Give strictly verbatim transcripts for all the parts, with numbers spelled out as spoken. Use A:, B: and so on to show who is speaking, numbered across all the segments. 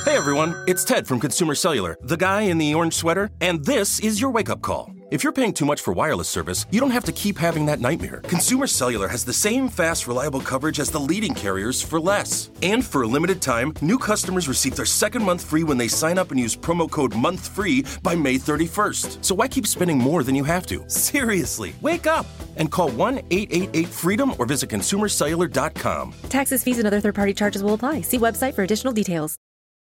A: Hey everyone, it's Ted from Consumer Cellular, the guy in the orange sweater, and this is your wake-up call. If you're paying too much for wireless service, you don't have to keep having that nightmare. Consumer Cellular has the same fast, reliable coverage as the leading carriers for less. And for a limited time, new customers receive their second month free when they sign up and use promo code MONTHFREE by May thirty-first. So why keep spending more than you have to? Seriously, wake up and call one eight eight eight FREEDOM or visit consumer cellular dot com.
B: Taxes, fees, and other third-party charges will apply. See website for additional details.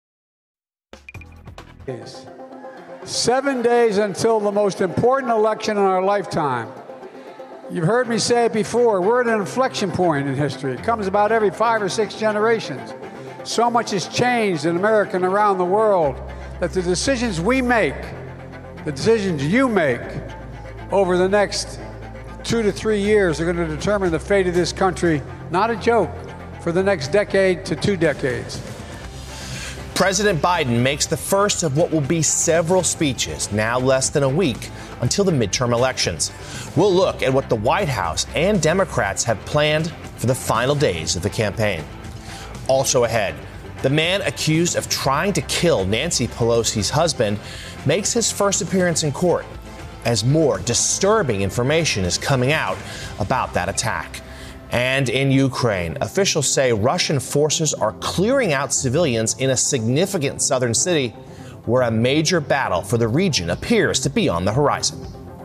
C: Seven days until the most important election in our lifetime. You've heard me say it before, we're at an inflection point in history. It comes about every five or six generations. So much has changed in America and around the world that the decisions we make, the decisions you make over the next two to three years are going to determine the fate of this country, not a joke, for the next decade to two decades.
D: President Biden makes the first of what will be several speeches, now less than a week until the midterm elections. We'll look at what the White House and Democrats have planned for the final days of the campaign. Also ahead, the man accused of trying to kill Nancy Pelosi's husband makes his first appearance in court as more disturbing information is coming out about that attack. And in Ukraine, officials say Russian forces are clearing out civilians in a significant southern city where a major battle for the region appears to be on the horizon.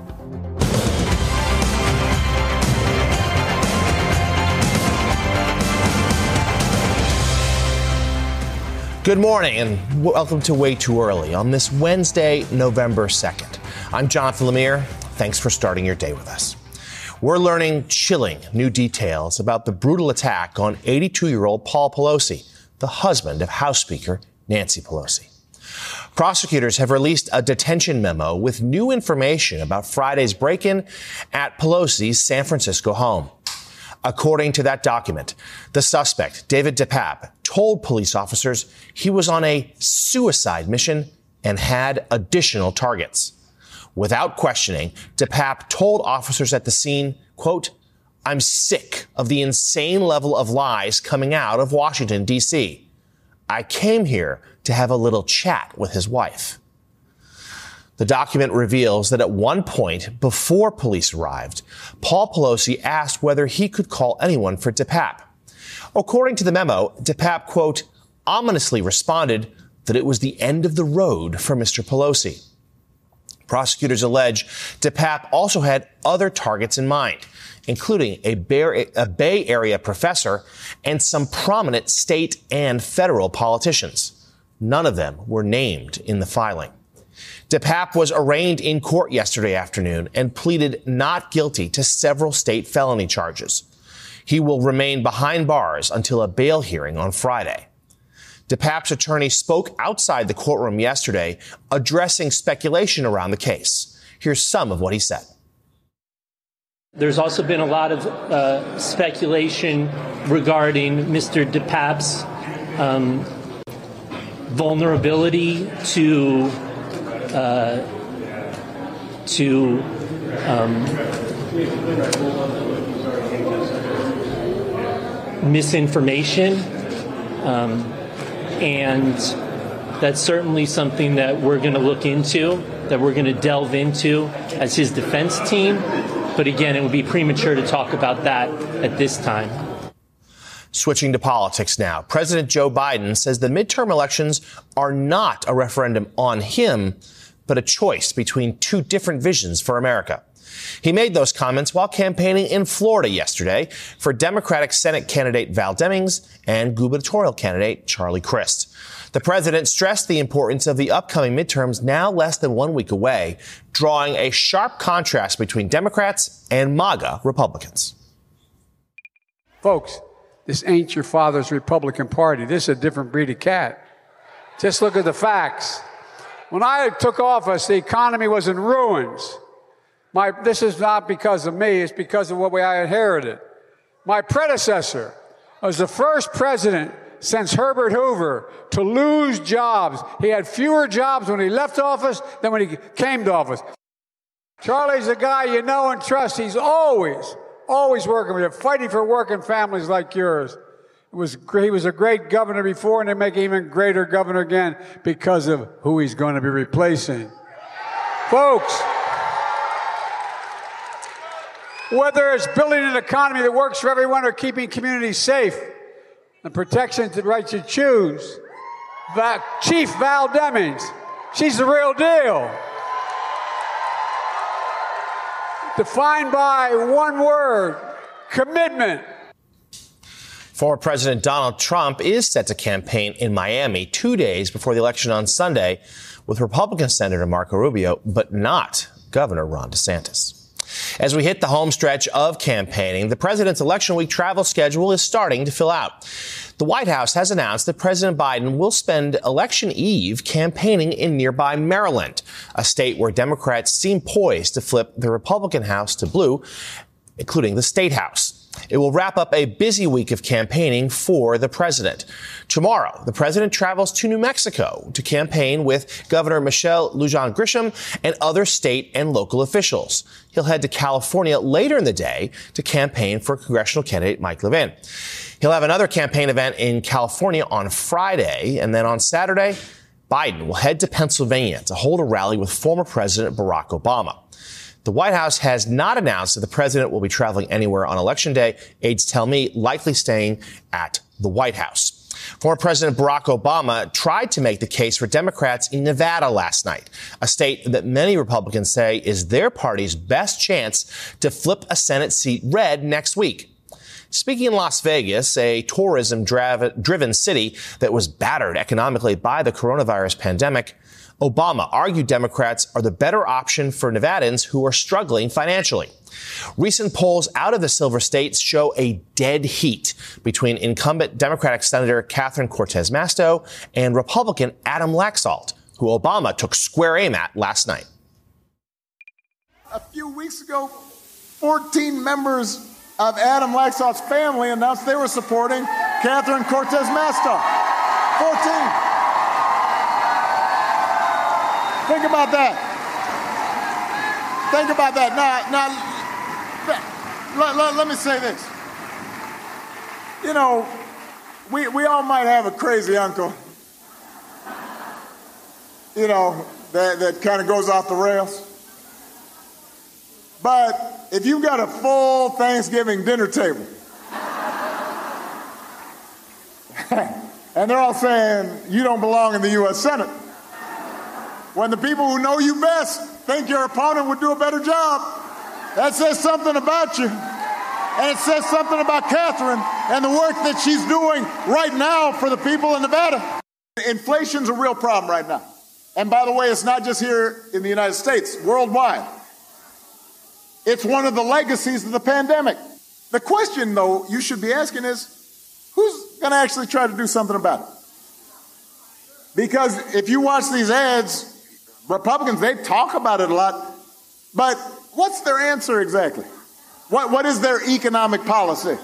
D: Good morning and welcome to Way Too Early on this Wednesday, November second. I'm Jonathan Lemire. Thanks for starting your day with us. We're learning chilling new details about the brutal attack on eighty-two-year-old Paul Pelosi, the husband of House Speaker Nancy Pelosi. Prosecutors have released a detention memo with new information about Friday's break-in at Pelosi's San Francisco home. According to that document, the suspect, David DePape, told police officers he was on a suicide mission and had additional targets. Without questioning, DePape told officers at the scene, quote, "I'm sick of the insane level of lies coming out of Washington, D C. I came here to have a little chat with his wife." The document reveals that at one point before police arrived, Paul Pelosi asked whether he could call anyone for DePape. According to the memo, DePape, quote, ominously responded that it was the end of the road for Mister Pelosi. Prosecutors allege DePape also had other targets in mind, including a Bay, a Bay Area professor and some prominent state and federal politicians. None of them were named in the filing. DePape was arraigned in court yesterday afternoon and pleaded not guilty to several state felony charges. He will remain behind bars until a bail hearing on Friday. DePape's attorney spoke outside the courtroom yesterday, addressing speculation around the case. Here's some of what he said.
E: There's also been a lot of uh, speculation regarding Mister DePape's um, vulnerability to uh, to um, misinformation. Um, And that's certainly something that we're going to look into, that we're going to delve into as his defense team. But again, it would be premature to talk about that at this time.
D: Switching to politics now, President Joe Biden says the midterm elections are not a referendum on him, but a choice between two different visions for America. He made those comments while campaigning in Florida yesterday for Democratic Senate candidate Val Demings and gubernatorial candidate Charlie Crist. The president stressed the importance of the upcoming midterms now less than one week away, drawing a sharp contrast between Democrats and MAGA Republicans.
C: Folks, this ain't your father's Republican Party. This is a different breed of cat. Just look at the facts. When I took office, the economy was in ruins. My, this is not because of me, it's because of what we, I inherited. My predecessor was the first president since Herbert Hoover to lose jobs. He had fewer jobs when he left office than when he came to office. Charlie's a guy you know and trust. He's always, always working with you, fighting for working families like yours. It was great. He was a great governor before, and they make him even greater governor again because of who he's going to be replacing. Folks, whether it's building an economy that works for everyone or keeping communities safe and protection to the right to choose, Va- Chief Val Demings, she's the real deal. Defined by one word, commitment.
D: Former President Donald Trump is set to campaign in Miami two days before the election on Sunday with Republican Senator Marco Rubio, but not Governor Ron DeSantis. As we hit the home stretch of campaigning, the president's election week travel schedule is starting to fill out. The White House has announced that President Biden will spend election eve campaigning in nearby Maryland, a state where Democrats seem poised to flip the Republican House to blue, including the State House. It will wrap up a busy week of campaigning for the president. Tomorrow, the president travels to New Mexico to campaign with Governor Michelle Lujan Grisham and other state and local officials. He'll head to California later in the day to campaign for congressional candidate Mike Levin. He'll have another campaign event in California on Friday, and then on Saturday, Biden will head to Pennsylvania to hold a rally with former President Barack Obama. The White House has not announced that the president will be traveling anywhere on Election Day. Aides tell me likely staying at the White House. Former President Barack Obama tried to make the case for Democrats in Nevada last night, a state that many Republicans say is their party's best chance to flip a Senate seat red next week. Speaking in Las Vegas, a tourism-driven city that was battered economically by the coronavirus pandemic, Obama argued Democrats are the better option for Nevadans who are struggling financially. Recent polls out of the Silver States show a dead heat between incumbent Democratic Senator Catherine Cortez Masto and Republican Adam Laxalt, who Obama took square aim at last night.
F: A few weeks ago, fourteen members of Adam Laxalt's family announced they were supporting Catherine Cortez Masto. fourteen. Think about that. Think about that. Now, now let, let, let me say this. You know, we, we all might have a crazy uncle, you know, that, that kind of goes off the rails. But if you've got a full Thanksgiving dinner table, and they're all saying you don't belong in the U S Senate, when the people who know you best think your opponent would do a better job, that says something about you. And it says something about Catherine and the work that she's doing right now for the people in Nevada. Inflation's a real problem right now. And by the way, it's not just here in the United States, worldwide. It's one of the legacies of the pandemic. The question, though, you should be asking is, who's going to actually try to do something about it? Because if you watch these ads, Republicans, they talk about it a lot, but what's their answer exactly? What, what is their economic policy?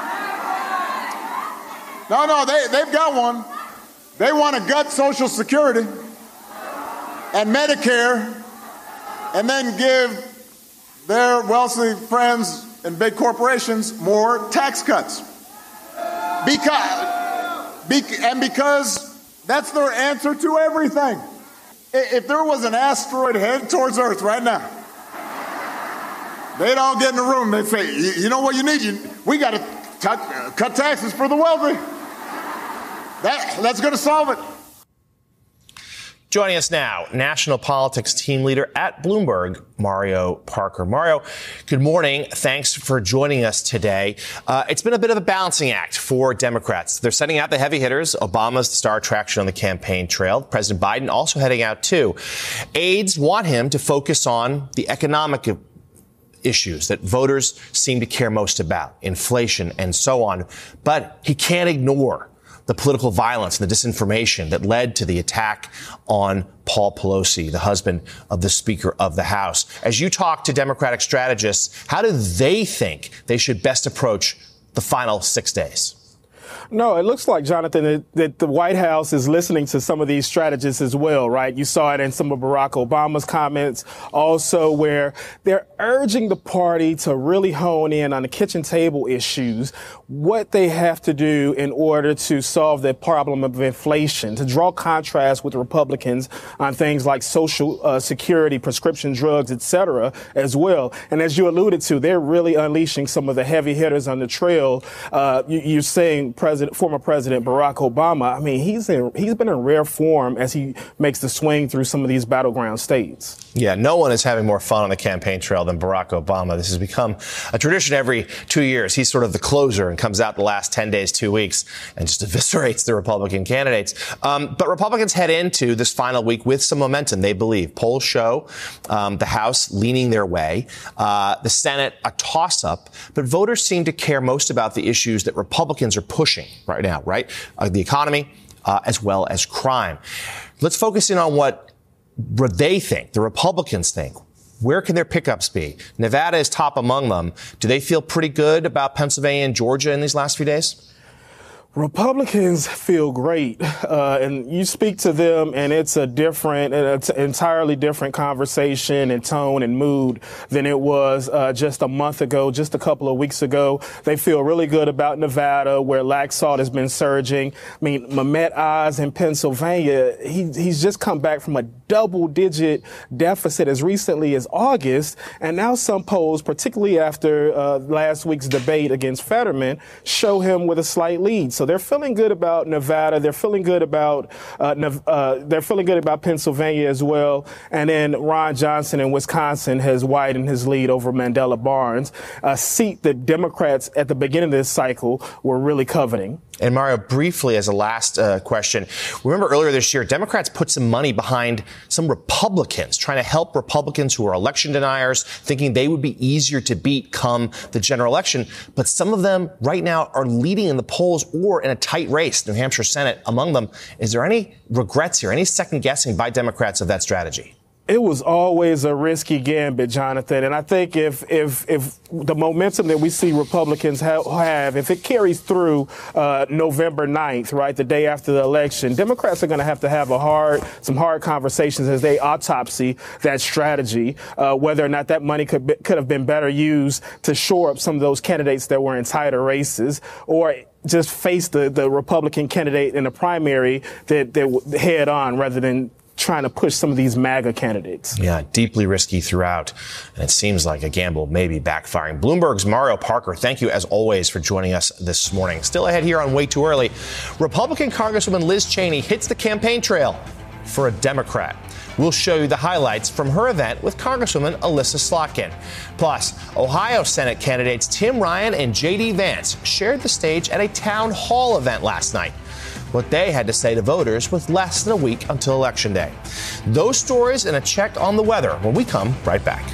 F: No, no, they, they've got one. They want to gut Social Security and Medicare and then give their wealthy friends and big corporations more tax cuts. Because, and because that's their answer to everything. If there was an asteroid headed towards Earth right now, they'd all get in a room. They'd say, you know what you need? You, we got to cut, uh, cut taxes for the wealthy. That, that's going to solve it.
D: Joining us now, national politics team leader at Bloomberg, Mario Parker. Mario, good morning. Thanks for joining us today. Uh, it's been a bit of a balancing act for Democrats. They're sending out the heavy hitters. Obama's the star attraction on the campaign trail. President Biden also heading out, too. Aides want him to focus on the economic issues that voters seem to care most about, inflation and so on. But he can't ignore the political violence and the disinformation that led to the attack on Paul Pelosi, the husband of the Speaker of the House. As you talk to Democratic strategists, how do they think they should best approach the final six days?
G: No, it looks like, Jonathan, that, that the White House is listening to some of these strategists as well, right? You saw it in some of Barack Obama's comments also, where they're urging the party to really hone in on the kitchen table issues, what they have to do in order to solve the problem of inflation, to draw contrast with Republicans on things like social uh, security, prescription drugs, et cetera, as well. And as you alluded to, they're really unleashing some of the heavy hitters on the trail. Uh, you, you're saying President, former President Barack Obama, I mean, he's in, he's been in rare form as he makes the swing through some of these battleground states.
D: Yeah, no one is having more fun on the campaign trail than Barack Obama. This has become a tradition every two years. He's sort of the closer and comes out the last ten days, two weeks, and just eviscerates the Republican candidates. Um, but Republicans head into this final week with some momentum, they believe. Polls show um, the House leaning their way, uh, the Senate a toss-up, but voters seem to care most about the issues that Republicans are pushing right now, right? Uh, the economy, uh, as well as crime. Let's focus in on what what they think, the Republicans think. Where can their pickups be? Nevada is top among them. Do they feel pretty good about Pennsylvania and Georgia in these last few days?
G: Republicans feel great, uh, and you speak to them, and it's a different, it's an entirely different conversation and tone and mood than it was uh, just a month ago, just a couple of weeks ago. They feel really good about Nevada, where Laxalt has been surging. I mean, Mehmet Oz in Pennsylvania, he, he's just come back from a double-digit deficit as recently as August, and now some polls, particularly after uh, last week's debate against Fetterman, show him with a slight lead. So they're feeling good about Nevada. They're feeling good about uh, uh, they're feeling good about Pennsylvania as well. And then Ron Johnson in Wisconsin has widened his lead over Mandela Barnes, a seat that Democrats at the beginning of this cycle were really coveting.
D: And Mario, briefly as a last uh, question, remember earlier this year, Democrats put some money behind some Republicans, trying to help Republicans who are election deniers, thinking they would be easier to beat come the general election. But some of them right now are leading in the polls or in a tight race, New Hampshire Senate among them. Is there any regrets here, any second guessing by Democrats of that strategy?
G: It was always a risky gambit, Jonathan. And I think if if if the momentum that we see Republicans ha- have, if it carries through uh, November ninth, right, the day after the election, Democrats are going to have to have a hard, some hard conversations as they autopsy that strategy, uh, whether or not that money could be, could have been better used to shore up some of those candidates that were in tighter races, or just face the, the Republican candidate in the primary that, that head on rather than trying to push some of these MAGA candidates.
D: Yeah, deeply risky throughout. And it seems like a gamble may be backfiring. Bloomberg's Mario Parker, thank you as always for joining us this morning. Still ahead here on Way Too Early, Republican Congresswoman Liz Cheney hits the campaign trail for a Democrat. We'll show you the highlights from her event with Congresswoman Elissa Slotkin. Plus, Ohio Senate candidates Tim Ryan and J D Vance shared the stage at a town hall event last night. What they had to say to voters with less than a week until Election Day. Those stories and a check on the weather when we come right back.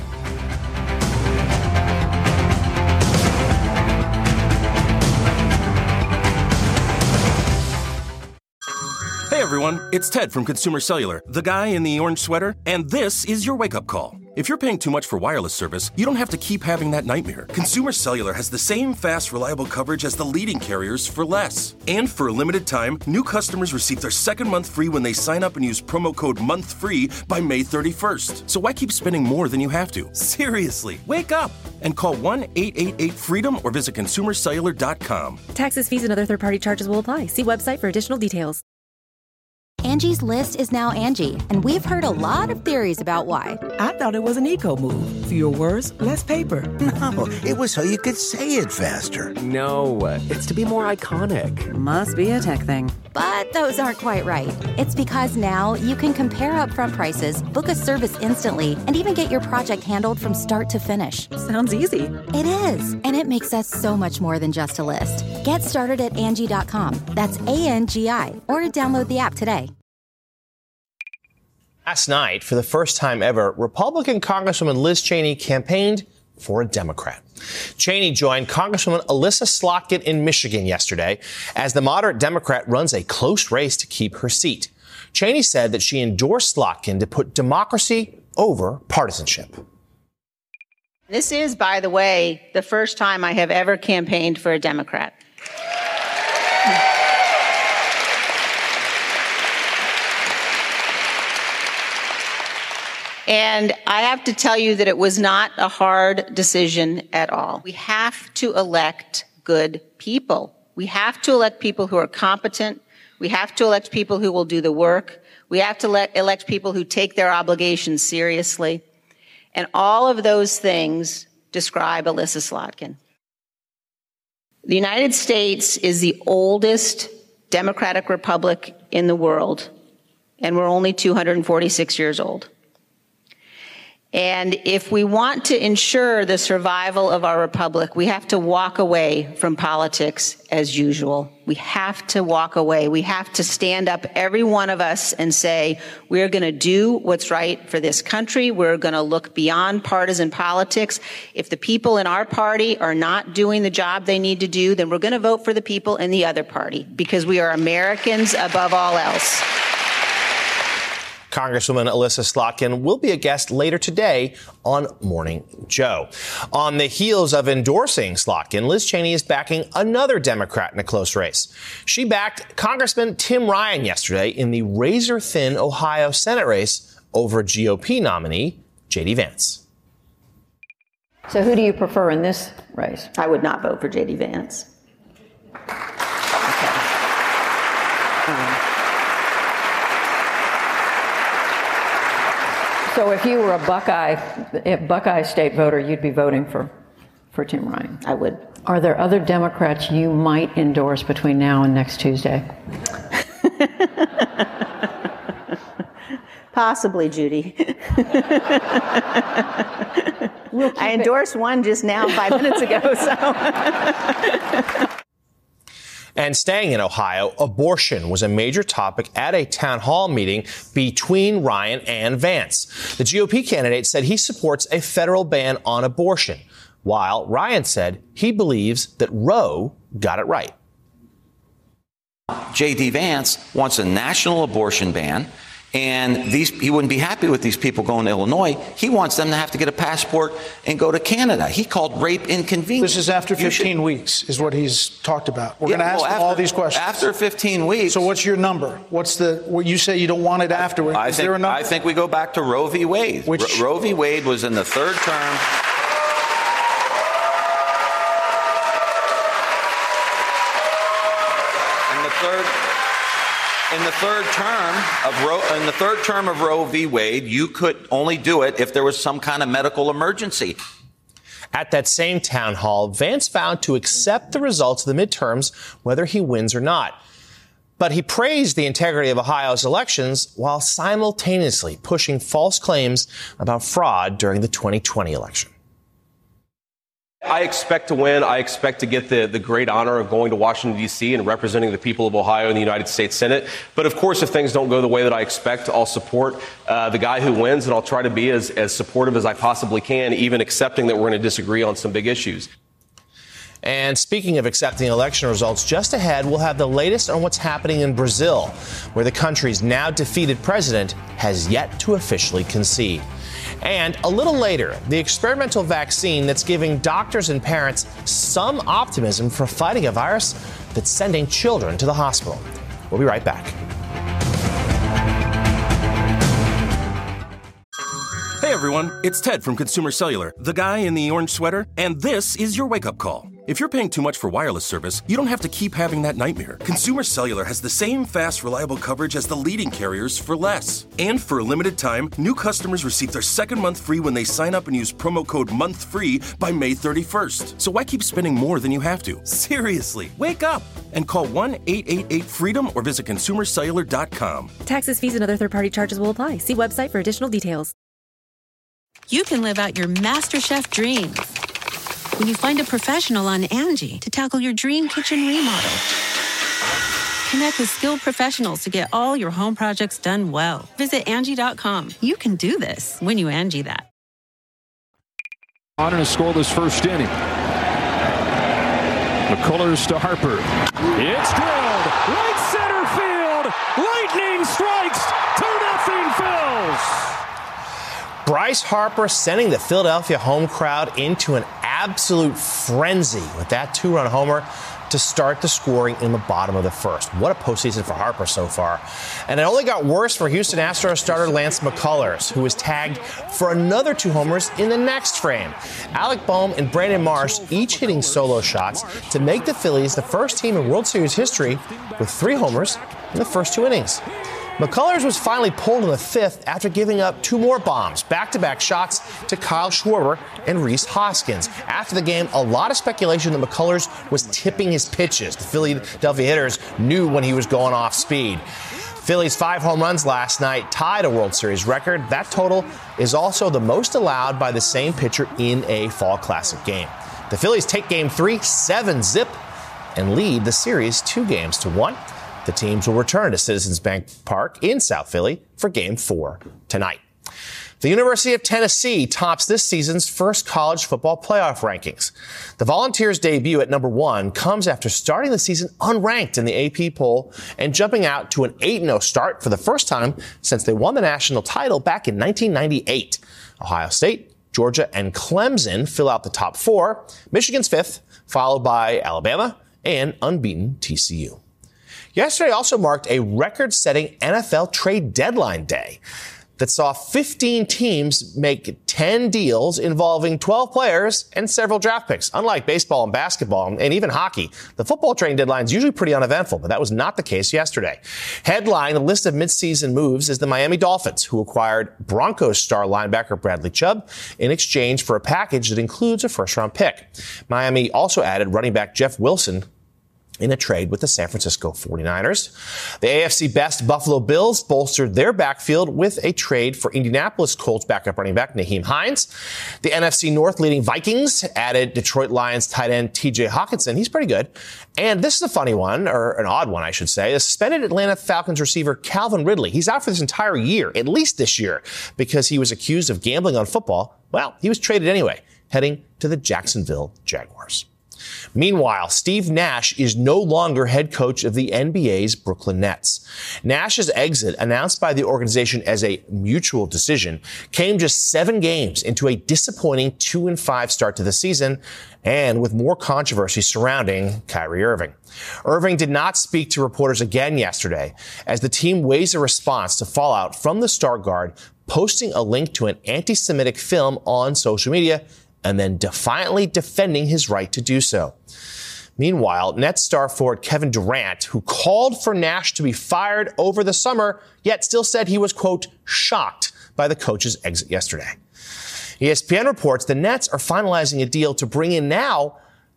A: Hey everyone, it's Ted from Consumer Cellular, the guy in the orange sweater, and this is your wake-up call. If you're paying too much for wireless service, you don't have to keep having that nightmare. Consumer Cellular has the same fast, reliable coverage as the leading carriers for less. And for a limited time, new customers receive their second month free when they sign up and use promo code MONTHFREE by May thirty-first. So why keep spending more than you have to? Seriously, wake up and call one eight eight eight FREEDOM or visit consumer cellular dot com.
B: Taxes, fees, and other third-party charges will apply. See website for additional details.
H: Angie's List is now Angie, and we've heard a lot of theories about why.
I: I thought it was an eco move. Fewer words, less paper.
J: No, it was so you could say it faster.
K: No, it's to be more iconic.
B: Must be a tech thing.
H: But those aren't quite right. It's because now you can compare upfront prices, book a service instantly, and even get your project handled from start to finish.
B: Sounds easy.
H: It is, and it makes us so much more than just a list. Get started at Angie dot com. That's A N G I, or download the app today.
D: Last night, for the first time ever, Republican Congresswoman Liz Cheney campaigned for a Democrat. Cheney joined Congresswoman Elissa Slotkin in Michigan yesterday as the moderate Democrat runs a close race to keep her seat. Cheney said that she endorsed Slotkin to put democracy over partisanship.
L: This is, by the way, the first time I have ever campaigned for a Democrat. And I have to tell you that it was not a hard decision at all. We have to elect good people. We have to elect people who are competent. We have to elect people who will do the work. We have to le- elect people who take their obligations seriously. And all of those things describe Elissa Slotkin. The United States is the oldest democratic republic in the world, and we're only two hundred forty-six years old. And if we want to ensure the survival of our republic, we have to walk away from politics as usual. We have to walk away. We have to stand up, every one of us, and say, we're going to do what's right for this country. We're going to look beyond partisan politics. If the people in our party are not doing the job they need to do, then we're going to vote for the people in the other party, because we are Americans above all else.
D: Congresswoman Elissa Slotkin will be a guest later today on Morning Joe. On the heels of endorsing Slotkin, Liz Cheney is backing another Democrat in a close race. She backed Congressman Tim Ryan yesterday in the razor-thin Ohio Senate race over G O P nominee J D Vance.
M: So who do you prefer in this race?
L: I would not vote for J D Vance. Okay. Um.
M: So if you were a Buckeye, a Buckeye State voter, you'd be voting for, for Tim Ryan?
L: I would.
M: Are there other Democrats you might endorse between now and next Tuesday?
L: Possibly, Judy. we'll I endorsed it. one just now five minutes ago. So.
D: And staying in Ohio, abortion was a major topic at a town hall meeting between Ryan and Vance. The G O P candidate said he supports a federal ban on abortion, while Ryan said he believes that Roe got it right.
N: J D Vance wants a national abortion ban, and these he wouldn't be happy with these people going to Illinois. He wants them to have to get a passport and go to Canada. He called rape inconvenient.
O: This is after fifteen weeks is what he's talked about. We're
N: Yeah,
O: going to ask
N: well,
O: him
N: after-
O: all these questions.
N: After fifteen weeks.
O: So what's your number? What's the, what you say you don't want it afterwards?
N: I
O: Is
N: think,
O: there a number?
N: I think we go back to Roe v. Wade.
O: Which-
N: Ro- Roe v. Wade was in the third term. In the third In the third term of Roe, in the third term of Roe v. Wade, you could only do it if there was some kind of medical emergency.
D: At that same town hall, Vance vowed to accept the results of the midterms, whether he wins or not. But he praised the integrity of Ohio's elections while simultaneously pushing false claims about fraud during the twenty twenty election.
P: I expect to win. I expect to get the, the great honor of going to Washington, D C and representing the people of Ohio in the United States Senate. But of course, if things don't go the way that I expect, I'll support uh, the guy who wins, and I'll try to be as, as supportive as I possibly can, even accepting that we're going to disagree on some big issues.
D: And speaking of accepting election results, just ahead, we'll have the latest on what's happening in Brazil, where the country's now defeated president has yet to officially concede. And a little later, the experimental vaccine that's giving doctors and parents some optimism for fighting a virus that's sending children to the hospital. We'll be right back.
A: Hey everyone, it's Ted from Consumer Cellular, the guy in the orange sweater, and this is your wake-up call. If you're paying too much for wireless service, you don't have to keep having that nightmare. Consumer Cellular has the same fast, reliable coverage as the leading carriers for less. And for a limited time, new customers receive their second month free when they sign up and use promo code MONTHFREE by May thirty-first. So why keep spending more than you have to? Seriously, wake up and call one eight eight eight FREEDOM or visit consumer cellular dot com.
B: Taxes, fees, and other third-party charges will apply. See website for additional details.
Q: You can live out your MasterChef dreams when you find a professional on Angie to tackle your dream kitchen remodel. Connect with skilled professionals to get all your home projects done well. Visit Angie dot com. You can do this when you Angie that.
R: On in a scoreless first inning. McCullers to Harper. It's drilled. Right center field. Lightning strikes. two nothing Phils.
D: Bryce Harper sending the Philadelphia home crowd into an absolute frenzy with that two-run homer. to start the scoring in the bottom of the first. What a postseason for Harper so far. And it only got worse for Houston Astros starter Lance McCullers, who was tagged for another two homers in the next frame. Alec Bohm and Brandon Marsh each hitting solo shots to make the Phillies the first team in World Series history with three homers in the first two innings. McCullers was finally pulled in the fifth after giving up two more bombs, back-to-back shots to Kyle Schwarber and Rhys Hoskins. After the game, a lot of speculation that McCullers was tipping his pitches. The Philadelphia hitters knew when he was going off speed. Phillies' five home runs last night tied a World Series record. That total is also the most allowed by the same pitcher in a Fall Classic game. The Phillies take game three, seven zip, and lead the series two games to one. The teams will return to Citizens Bank Park in South Philly for Game four tonight. The University of Tennessee tops this season's first college football playoff rankings. The Volunteers' debut at number one comes after starting the season unranked in the A P poll and jumping out to an eight and oh start for the first time since they won the national title back in nineteen ninety-eight. Ohio State, Georgia, and Clemson fill out the top four. Michigan's fifth, followed by Alabama and unbeaten T C U. Yesterday also marked a record-setting N F L trade deadline day that saw fifteen teams make ten deals involving twelve players and several draft picks. Unlike baseball and basketball and even hockey, the football trade deadline is usually pretty uneventful, but that was not the case yesterday. Headline the list of midseason moves is the Miami Dolphins, who acquired Broncos star linebacker Bradley Chubb in exchange for a package that includes a first-round pick. Miami also added running back Jeff Wilson in a trade with the San Francisco forty-niners. The A F C best Buffalo Bills bolstered their backfield with a trade for Indianapolis Colts backup running back Nyheim Hines. The N F C North leading Vikings added Detroit Lions tight end T J Hawkinson. He's pretty good. And this is a funny one, or an odd one, I should say. The suspended Atlanta Falcons receiver Calvin Ridley. He's out for this entire year, at least this year, because he was accused of gambling on football. Well, he was traded anyway, heading to the Jacksonville Jaguars. Meanwhile, Steve Nash is no longer head coach of the N B A's Brooklyn Nets. Nash's exit, announced by the organization as a mutual decision, came just seven games into a disappointing two and five start to the season, and with more controversy surrounding Kyrie Irving. Irving did not speak to reporters again yesterday as the team weighs a response to fallout from the star guard posting a link to an anti-Semitic film on social media and then defiantly defending his right to do so. Meanwhile, Nets star forward Kevin Durant, who called for Nash to be fired over the summer, yet still said he was, quote, shocked by the coach's exit yesterday. E S P N reports the Nets are finalizing a deal to bring in now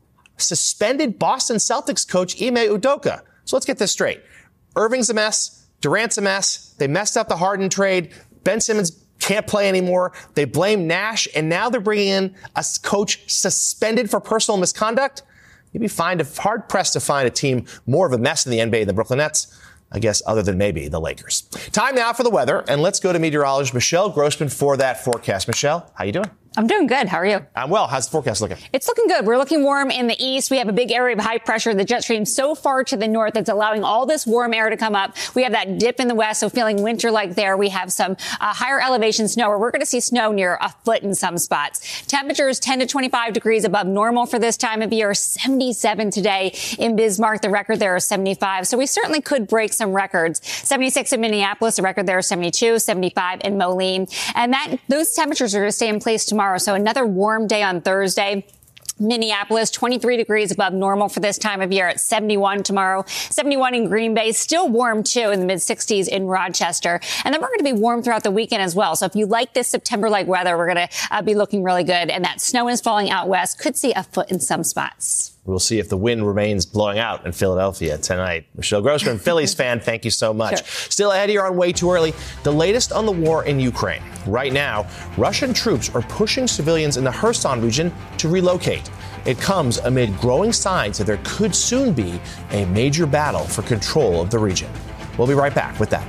D: suspended Boston Celtics coach Ime Udoka. So let's get this straight. Irving's a mess. Durant's a mess. They messed up the Harden trade. Ben Simmons can't play anymore. They blame Nash, and now they're bringing in a coach suspended for personal misconduct. You'd be find, hard-pressed to find a team more of a mess in the N B A than the Brooklyn Nets, I guess, other than maybe the Lakers. Time now for the weather, and let's go to meteorologist Michelle Grossman for that forecast. Michelle, how you doing?
S: I'm doing good. How are you?
D: I'm well. How's the forecast looking?
S: It's looking good. We're looking warm in the east. We have a big area of high pressure, the jet stream so far to the north that's allowing all this warm air to come up. We have that dip in the west, so feeling winter-like there. We have some uh, higher elevation snow, where we're going to see snow near a foot in some spots. Temperatures ten to twenty-five degrees above normal for this time of year. seventy-seven today in Bismarck. The record there is seventy-five. So we certainly could break some records. seventy-six in Minneapolis. The record there is seventy-two. seventy-five in Moline. And that those temperatures are going to stay in place tomorrow. So another warm day on Thursday. Minneapolis, twenty-three degrees above normal for this time of year at seventy-one tomorrow. seventy-one in Green Bay, still warm too in the mid sixties in Rochester. And then we're going to be warm throughout the weekend as well. So if you like this September-like weather, we're going to uh, be looking really good. And that snow is falling out west. Could see a foot in some spots.
D: We'll see if the wind remains blowing out in Philadelphia tonight. Michelle Grossman, Phillies fan, thank you so much. Sure. Still ahead here on Way Too Early, the latest on the war in Ukraine. Right now, Russian troops are pushing civilians in the Kherson region to relocate. It comes amid growing signs that there could soon be a major battle for control of the region. We'll be right back with that.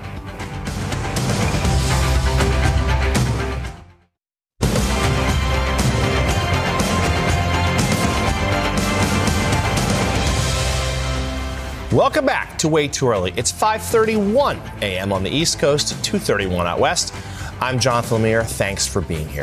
D: Welcome back to Way Too Early. It's five thirty-one a.m. on the East Coast, two thirty-one out west. I'm Jonathan Lemire. Thanks for being here.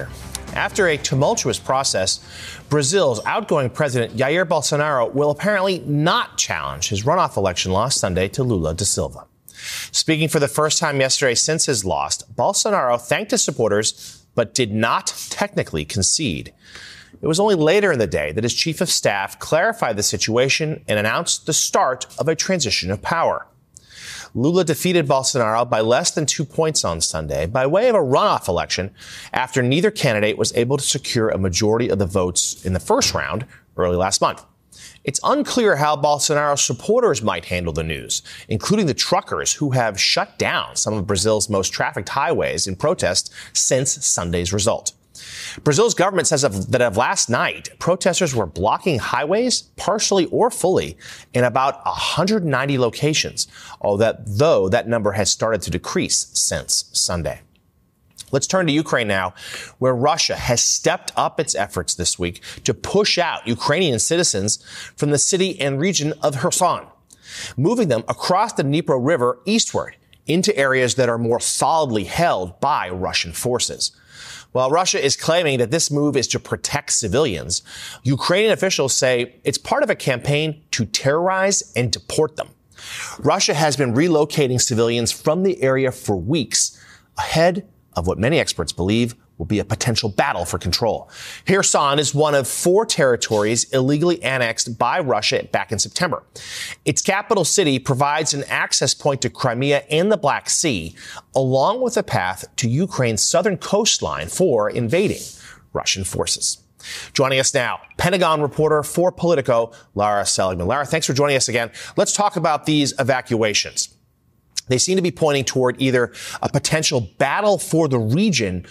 D: After a tumultuous process, Brazil's outgoing president Jair Bolsonaro will apparently not challenge his runoff election loss Sunday to Lula da Silva. Speaking for the first time yesterday since his loss, Bolsonaro thanked his supporters but did not technically concede. It was only later in the day that his chief of staff clarified the situation and announced the start of a transition of power. Lula defeated Bolsonaro by less than two points on Sunday by way of a runoff election after neither candidate was able to secure a majority of the votes in the first round early last month. It's unclear how Bolsonaro's supporters might handle the news, including the truckers who have shut down some of Brazil's most trafficked highways in protest since Sunday's result. Brazil's government says that of last night, protesters were blocking highways, partially or fully, in about one hundred ninety locations, although that, though that number has started to decrease since Sunday. Let's turn to Ukraine now, where Russia has stepped up its efforts this week to push out Ukrainian citizens from the city and region of Kherson, moving them across the Dnipro River eastward into areas that are more solidly held by Russian forces. While Russia is claiming that this move is to protect civilians, Ukrainian officials say it's part of a campaign to terrorize and deport them. Russia has been relocating civilians from the area for weeks, ahead of what many experts believe will be a potential battle for control. Kherson is one of four territories illegally annexed by Russia back in September. Its capital city provides an access point to Crimea and the Black Sea, along with a path to Ukraine's southern coastline for invading Russian forces. Joining us now, Pentagon reporter for Politico, Lara Seligman. Lara, thanks for joining us again. Let's talk about these evacuations. They seem to be pointing toward either a potential battle for the region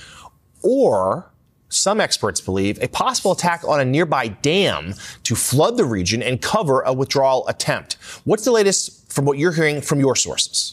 D: or, some experts believe, a possible attack on a nearby dam to flood the region and cover a withdrawal attempt. What's the latest from what you're hearing from your sources?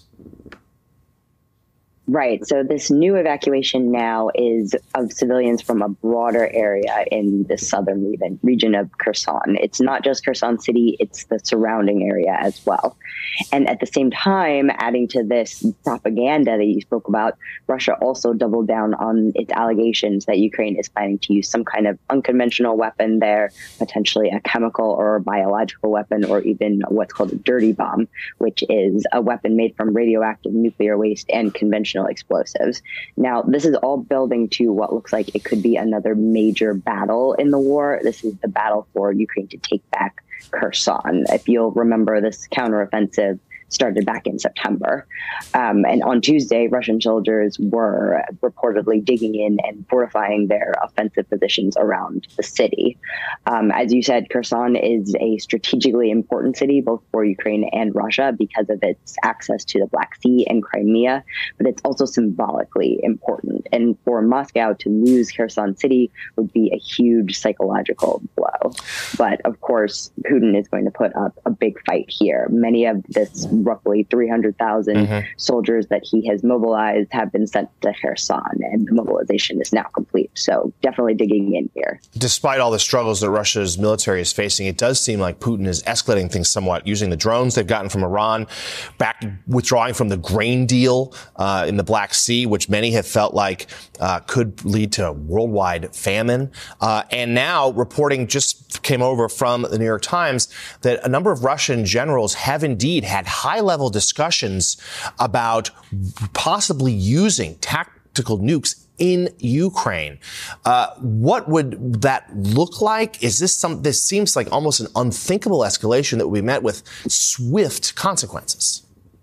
T: Right. So this new evacuation now is of civilians from a broader area in the southern region, region of Kherson. It's not just Kherson City, it's the surrounding area as well. And at the same time, adding to this propaganda that you spoke about, Russia also doubled down on its allegations that Ukraine is planning to use some kind of unconventional weapon there, potentially a chemical or biological weapon, or even what's called a dirty bomb, which is a weapon made from radioactive nuclear waste and conventional explosives. Now, this is all building to what looks like it could be another major battle in the war. This is the battle for Ukraine to take back Kherson. If you'll remember, this counteroffensive started back in September. Um, and on Tuesday, Russian soldiers were reportedly digging in and fortifying their offensive positions around the city. Um, as you said, Kherson is a strategically important city, both for Ukraine and Russia, because of its access to the Black Sea and Crimea, but it's also symbolically important. And for Moscow to lose Kherson City would be a huge psychological blow. But of course, Putin is going to put up a big fight here. Many of this roughly three hundred thousand mm-hmm. soldiers that he has mobilized have been sent to Kherson, and the mobilization is now complete. So definitely digging in here.
D: Despite all the struggles that Russia's military is facing, it does seem like Putin is escalating things somewhat, using the drones they've gotten from Iran, back withdrawing from the grain deal uh, in the Black Sea, which many have felt like uh, could lead to worldwide famine. Uh, and now reporting just came over from the New York Times that a number of Russian generals have indeed had high-level discussions about possibly using tactical nukes in Ukraine. Uh, what would that look like? Is this some, this seems like almost an unthinkable escalation that will be met with swift consequences.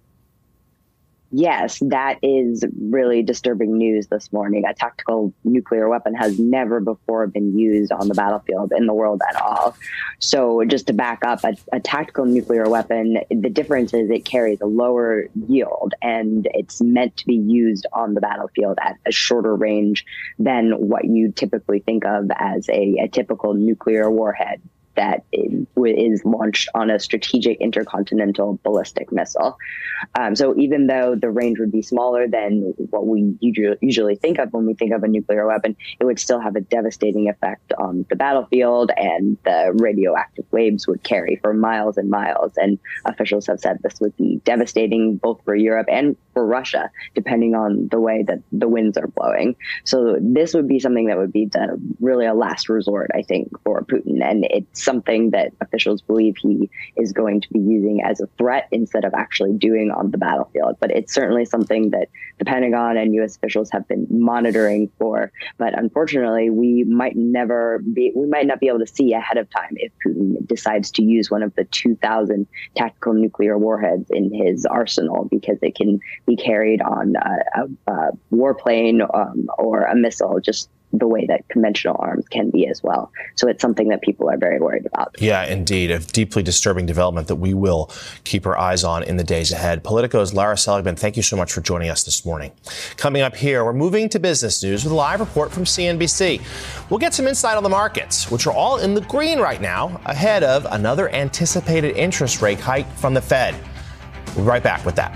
T: Yes, that is really disturbing news this morning. A tactical nuclear weapon has never before been used on the battlefield in the world at all. So just to back up, a, a tactical nuclear weapon, the difference is it carries a lower yield, and it's meant to be used on the battlefield at a shorter range than what you typically think of as a, a typical nuclear warhead that is launched on a strategic intercontinental ballistic missile. Um, so even though the range would be smaller than what we usually think of when we think of a nuclear weapon, it would still have a devastating effect on the battlefield, and the radioactive waves would carry for miles and miles. And officials have said this would be devastating both for Europe and for Russia, depending on the way that the winds are blowing. So this would be something that would be the, really a last resort, I think, for Putin. And it's something that officials believe he is going to be using as a threat instead of actually doing on the battlefield. But it's certainly something that the Pentagon and U S officials have been monitoring for. But unfortunately, we might never be, we might not be able to see ahead of time if Putin decides to use one of the two thousand tactical nuclear warheads in his arsenal, because it can be carried on a, a, a warplane um, or a missile, just the way that conventional arms can be as well. So it's something that people are very worried about.
D: Yeah, indeed. A deeply disturbing development that we will keep our eyes on in the days ahead. Politico's Lara Seligman, thank you so much for joining us this morning. Coming up here, we're moving to business news with a live report from C N B C. We'll get some insight on the markets, which are all in the green right now, ahead of another anticipated interest rate hike from the Fed. We'll be right back with that.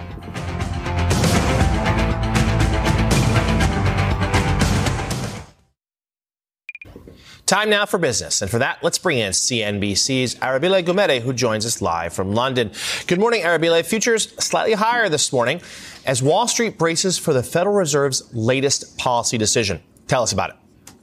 D: Time now for business. And for that, let's bring in C N B C's Arabile Gumede, who joins us live from London. Good morning, Arabile. Futures slightly higher this morning as Wall Street braces for the Federal Reserve's latest policy decision. Tell us about it.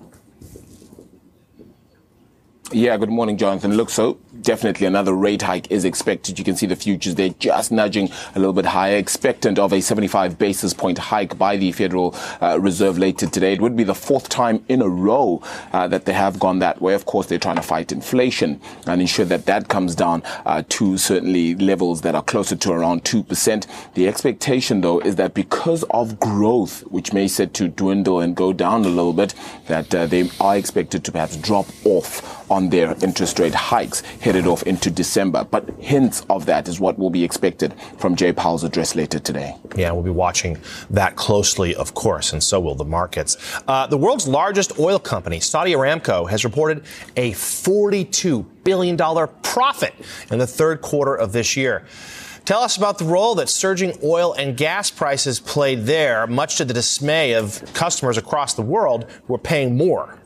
U: Yeah, good morning, Jonathan. Look, so definitely another rate hike is expected. You can see the futures, they're just nudging a little bit higher, expectant of a seventy-five basis point hike by the Federal uh, Reserve later today. It would be the fourth time in a row uh, that they have gone that way. Of course, they're trying to fight inflation and ensure that that comes down uh, to certainly levels that are closer to around two percent. The expectation, though, is that because of growth, which may set to dwindle and go down a little bit, that uh, they are expected to perhaps drop off on their interest rate hikes headed off into December. But hints of that is what will be expected from Jay Powell's address later today.
D: Yeah, we'll be watching that closely, of course, and so will the markets. Uh, the world's largest oil company, Saudi Aramco, has reported a forty-two billion dollars profit in the third quarter of this year. Tell us about the role that surging oil and gas prices played there, much to the dismay of customers across the world who are paying more.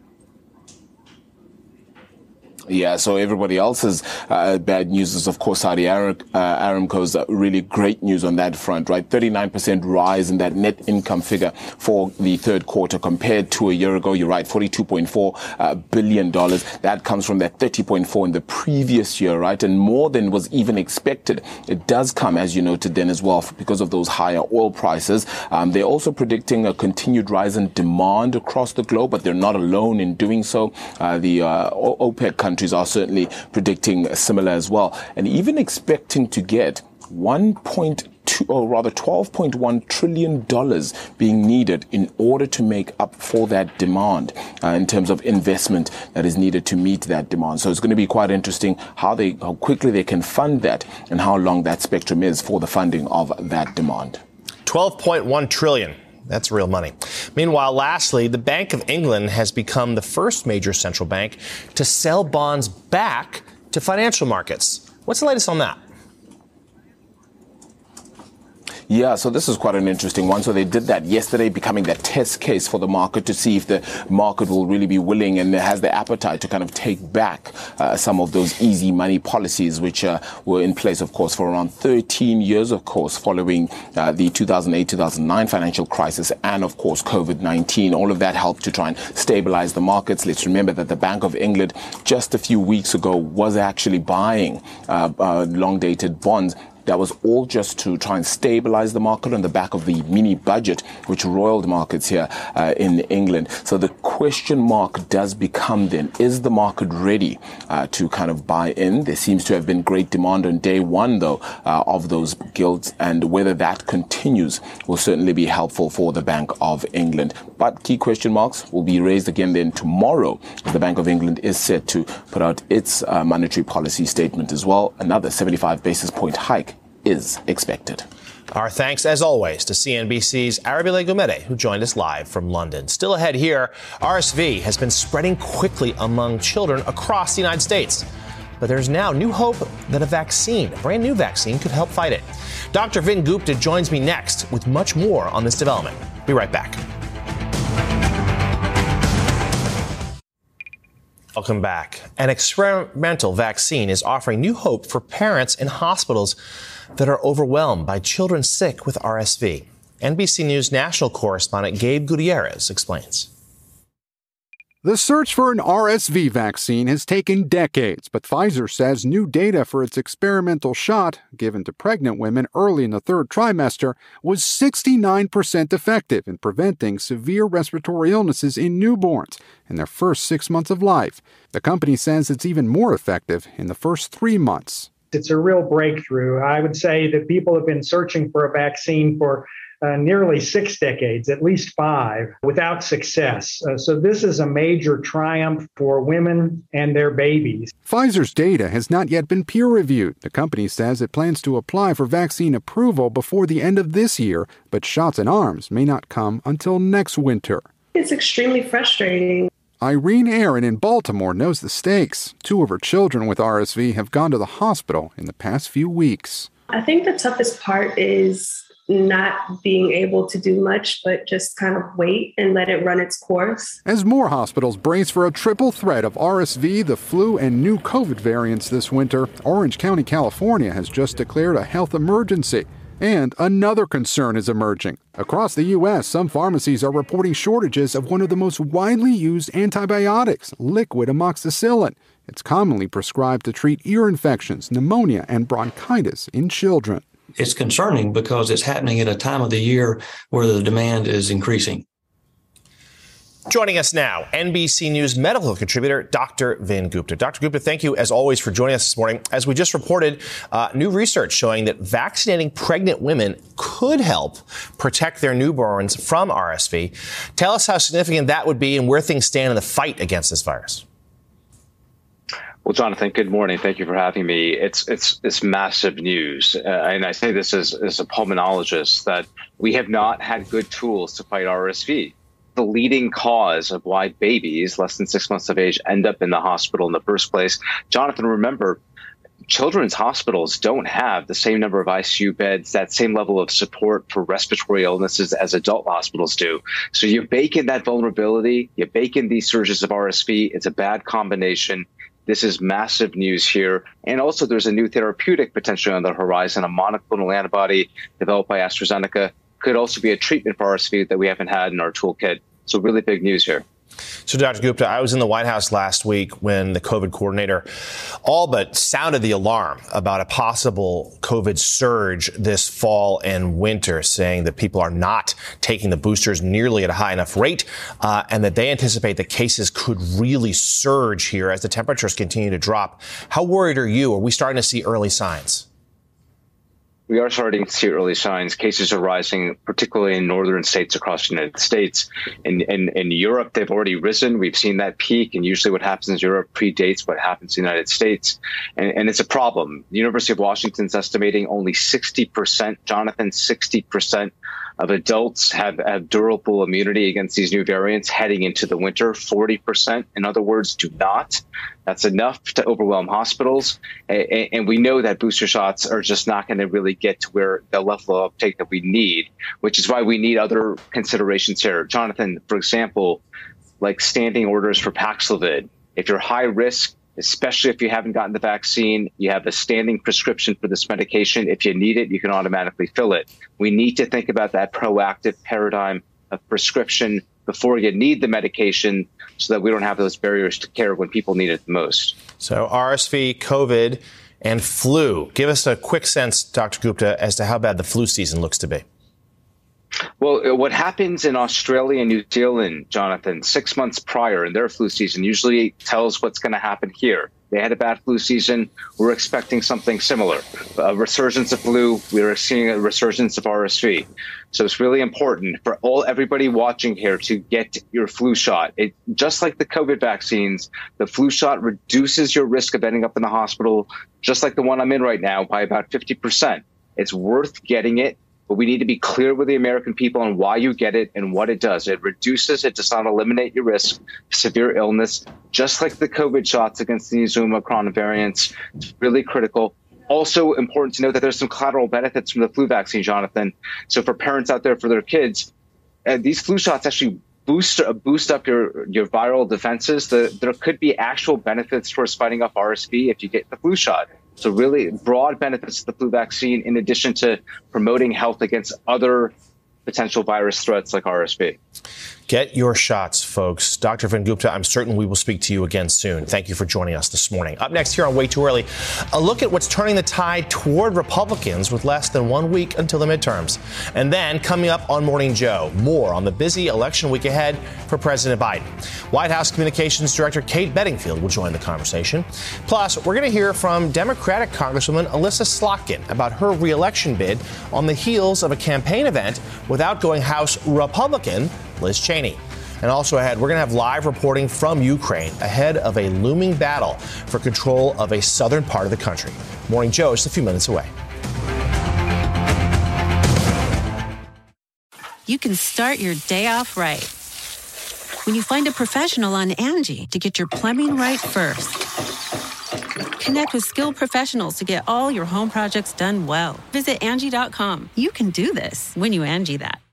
U: Yeah, so everybody else's uh, bad news is, of course, Saudi Ar- uh, Aramco's uh, really great news on that front, right? thirty-nine percent rise in that net income figure for the third quarter compared to a year ago. You're right, forty-two point four uh, billion dollars. That comes from that thirty point four in the previous year, right? And more than was even expected. It does come, as you noted then as well, because of those higher oil prices. Um, they're also predicting a continued rise in demand across the globe, but they're not alone in doing so. Uh, the uh, OPEC countries are certainly predicting similar as well, and even expecting to get one point two, or rather twelve point one trillion dollars being needed in order to make up for that demand uh, in terms of investment that is needed to meet that demand. So it's going to be quite interesting how they, how quickly they can fund that and how long that spectrum is for the funding of that demand.
D: twelve point one trillion dollars. That's real money. Meanwhile, lastly, the Bank of England has become the first major central bank to sell bonds back to financial markets. What's the latest on that?
U: Yeah, so this is quite an interesting one. So they did that yesterday, becoming that test case for the market to see if the market will really be willing and has the appetite to kind of take back uh, some of those easy money policies, which uh, were in place, of course, for around thirteen years, of course, following uh, the two thousand eight, two thousand nine financial crisis and, of course, COVID nineteen. All of that helped to try and stabilize the markets. Let's remember that the Bank of England just a few weeks ago was actually buying uh, uh, long-dated bonds. That was all just to try and stabilize the market on the back of the mini budget, which roiled markets here uh, in England. So the question mark does become then, is the market ready uh, to kind of buy in? There seems to have been great demand on day one, though, uh, of those gilts, and whether that continues will certainly be helpful for the Bank of England. But key question marks will be raised again then tomorrow, as the Bank of England is set to put out its uh, monetary policy statement as well. Another seventy-five basis point hike is expected.
D: Our thanks, as always, to C N B C's Arabile Gumede, who joined us live from London. Still ahead here, R S V has been spreading quickly among children across the United States. But there's now new hope that a vaccine, a brand new vaccine, could help fight it. Doctor Vin Gupta joins me next with much more on this development. Be right back. Welcome back. An experimental vaccine is offering new hope for parents in hospitals that are overwhelmed by children sick with R S V. N B C News national correspondent Gabe Gutierrez explains.
E: The search for an R S V vaccine has taken decades, but Pfizer says new data for its experimental shot, given to pregnant women early in the third trimester, was sixty-nine percent effective in preventing severe respiratory illnesses in newborns in their first six months of life. The company says it's even more effective in the first three months.
V: It's a real breakthrough. I would say that people have been searching for a vaccine for uh, nearly six decades, at least five, without success. Uh, so this is a major triumph for women and their babies.
E: Pfizer's data has not yet been peer-reviewed. The company says it plans to apply for vaccine approval before the end of this year, but shots in arms may not come until next winter.
W: It's extremely frustrating.
E: Irene Aaron in Baltimore knows the stakes. Two of her children with R S V have gone to the hospital in the past few weeks.
W: I think the toughest part is not being able to do much, but just kind of wait and let it run its course.
E: As more hospitals brace for a triple threat of R S V, the flu, and new COVID variants this winter, Orange County, California has just declared a health emergency. And another concern is emerging. Across the U S, some pharmacies are reporting shortages of one of the most widely used antibiotics, liquid amoxicillin. It's commonly prescribed to treat ear infections, pneumonia, and bronchitis in children.
X: It's concerning because it's happening at a time of the year where the demand is increasing.
D: Joining us now, N B C News medical contributor Doctor Vin Gupta. Doctor Gupta, thank you, as always, for joining us this morning. As we just reported, uh, new research showing that vaccinating pregnant women could help protect their newborns from R S V. Tell us how significant that would be and where things stand in the fight against this virus.
Y: Well, Jonathan, good morning. Thank you for having me. It's it's it's massive news. Uh, and I say this as, as a pulmonologist, that we have not had good tools to fight R S V. The leading cause of why babies less than six months of age end up in the hospital in the first place. Jonathan, remember, children's hospitals don't have the same number of I C U beds, that same level of support for respiratory illnesses as adult hospitals do. So you bake in that vulnerability, you bake in these surges of R S V. It's a bad combination. This is massive news here. And also there's a new therapeutic potentially on the horizon, a monoclonal antibody developed by AstraZeneca. Could also be a treatment for R S V that we haven't had in our toolkit. So really big news here.
D: So, Doctor Gupta, I was in the White House last week when the COVID coordinator all but sounded the alarm about a possible COVID surge this fall and winter, saying that people are not taking the boosters nearly at a high enough rate, uh, and that they anticipate that cases could really surge here as the temperatures continue to drop. How worried are you? Are we starting to see early signs?
Y: We are starting to see early signs. Cases are rising, particularly in northern states across the United States. In, in, in Europe, they've already risen. We've seen that peak. And usually what happens in Europe predates what happens in the United States. And, and it's a problem. The University of Washington is estimating only sixty percent, Jonathan, sixty percent of adults have, have durable immunity against these new variants heading into the winter. forty percent, in other words, do not. That's enough to overwhelm hospitals. And, and we know that booster shots are just not going to really get to where the level of uptake that we need, which is why we need other considerations here. Jonathan, for example, like standing orders for Paxlovid. If you're high risk, especially if you haven't gotten the vaccine, you have a standing prescription for this medication. If you need it, you can automatically fill it. We need to think about that proactive paradigm of prescription before you need the medication so that we don't have those barriers to care when people need it the most.
D: So R S V, COVID, and flu. Give us a quick sense, Doctor Gupta, as to how bad the flu season looks to be.
Y: Well, what happens in Australia and New Zealand, Jonathan, six months prior in their flu season usually tells what's going to happen here. They had a bad flu season. We're expecting something similar. A resurgence of flu. We're seeing a resurgence of R S V. So it's really important for all everybody watching here to get your flu shot. It, just like the COVID vaccines, the flu shot reduces your risk of ending up in the hospital, just like the one I'm in right now, by about fifty percent. It's worth getting it. but we need to be clear with the American people on why you get it and what it does. It reduces, it does not eliminate your risk of severe illness, just like the COVID shots against these Omicron variants. It's really critical. Also important to note that there's some collateral benefits from the flu vaccine, Jonathan. So for parents out there for their kids, uh, these flu shots actually boost uh, boost up your, your viral defenses. The, there could be actual benefits towards fighting off R S V if you get the flu shot. So really broad benefits of the flu vaccine in addition to promoting health against other potential virus threats like R S V.
D: Get your shots, folks. Doctor Van Gupta, I'm certain we will speak to you again soon. Thank you for joining us this morning. Up next here on Way Too Early, a look at what's turning the tide toward Republicans with less than one week until the midterms. And then coming up on Morning Joe, more on the busy election week ahead for President Biden. White House Communications Director Kate Bedingfield will join the conversation. Plus, we're going to hear from Democratic Congresswoman Elissa Slotkin about her re-election bid on the heels of a campaign event with outgoing House Republican Liz Cheney. And also ahead, we're going to have live reporting from Ukraine ahead of a looming battle for control of a southern part of the country. Morning Joe is a few minutes away.
Q: You can start your day off right when you find a professional on Angie to get your plumbing right first. Connect with skilled professionals to get all your home projects done well. Visit Angie dot com. You can do this when you Angie that.